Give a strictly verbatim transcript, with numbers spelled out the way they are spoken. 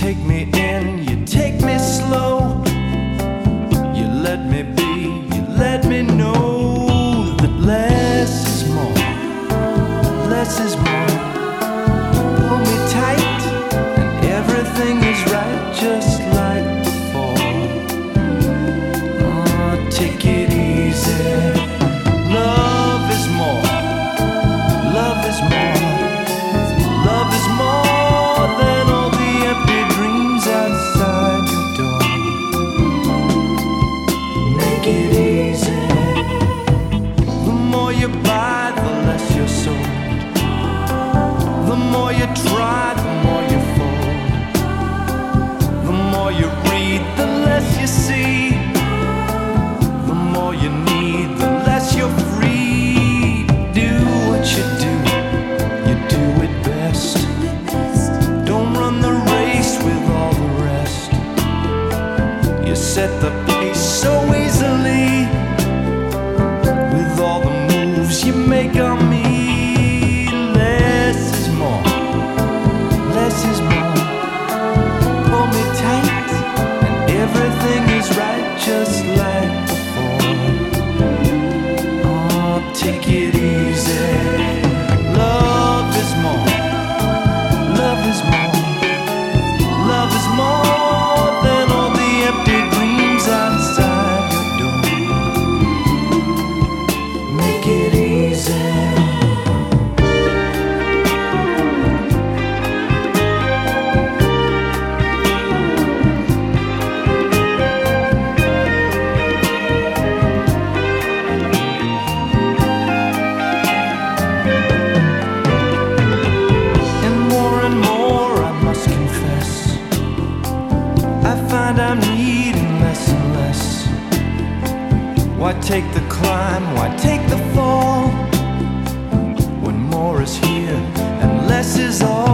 take me in, you take me slow. You let me be, you let me know that less is more, less is more. Pull me tight and everything is right, just like before. Oh, take it easy. Love is more, love is more, love is more than all the empty dreams outside your door. Make it easy. The more you buy, the less you're sold. The more you try, the more you fold. The more you read, the less you see. The more you need, the less you're free. Do what you do, you do it best. Don't run the race with all the rest. You set the pace so easily with all the moves you make on me. Less is more, less is more. Pull me tight and everything is right, just like before. Oh, take it easy. Love is more, love is more, love is more than all the empty dreams outside your door. Make it easy. And more and more I must confess, I find I'm needing less and less. Why take the climb, why take the fall, when more is here and less is all?